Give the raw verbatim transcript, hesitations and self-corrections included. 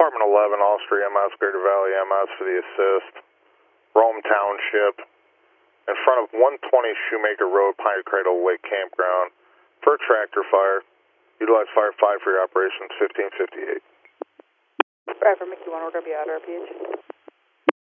Department eleven, Austria M S, Greater Valley M S for the assist. Rome Township, in front of one twenty Shoemaker Road, Pine Cradle Lake Campground, for tractor fire. Utilize Fire five for your operations, fifteen fifty-eight. Driver Mickey one, we're going to be out of our P H.